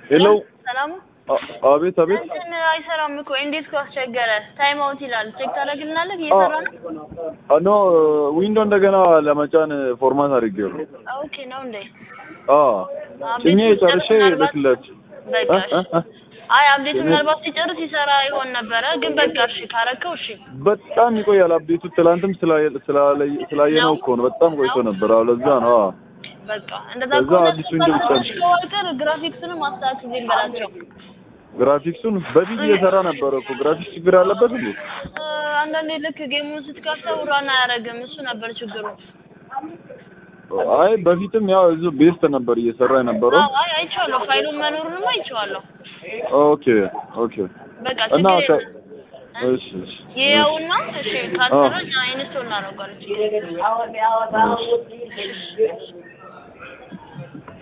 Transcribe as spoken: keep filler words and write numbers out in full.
ሄሎ ሰላም አቤት አቤት እንትን አይሰራም እኮ እንዴት እኮ አስቸገረ ታይም አውት ይላል ቼክ ታደርግልናለህ እየሰራ ነው ኖ ዊንዶው እንደገና ለመጫን ፎርማት አድርጌው ነው ኦኬ ነው እንዴ አዎ እኛ ጨርሼ ልክለት በቃሽ አይ አፕዴት ምናልባት ሲጨርስ ይሰራ ይሆን ነበር ግን በቃ እሺ ካረከው እሺ በጣም ይቆያል አፕዴቱ ትላንትም ስላየነው እኮ ነው በጣም ቆይቶ ነበር አዎ ለዛ ነው አዎ በቃ እንደዛ ከሆነ ወልከር ግራፊክስን ማስተካከል ይበላቸው ግራፊክሱን በቪዲዮ እየሰራ ነበር እኮ ግራፊክስ ችግር አለበት እንዴ አንዳንዴ ልክ ጌሙን ስትከፍተው ራን አያረግም እሱ ነበር ችግሩ አይ በፊትም ያው እዚሁ ቤስት ነበር እየሰራ የነበረው አይ አይቻለሁ ፋይሉን መኖሩንም አይቻለሁ ኦኬ ኦኬ በቃ ችግር እሺ እሺ ይኸውና እሺ ካሰራ ኢንስቶል እናደርጋለን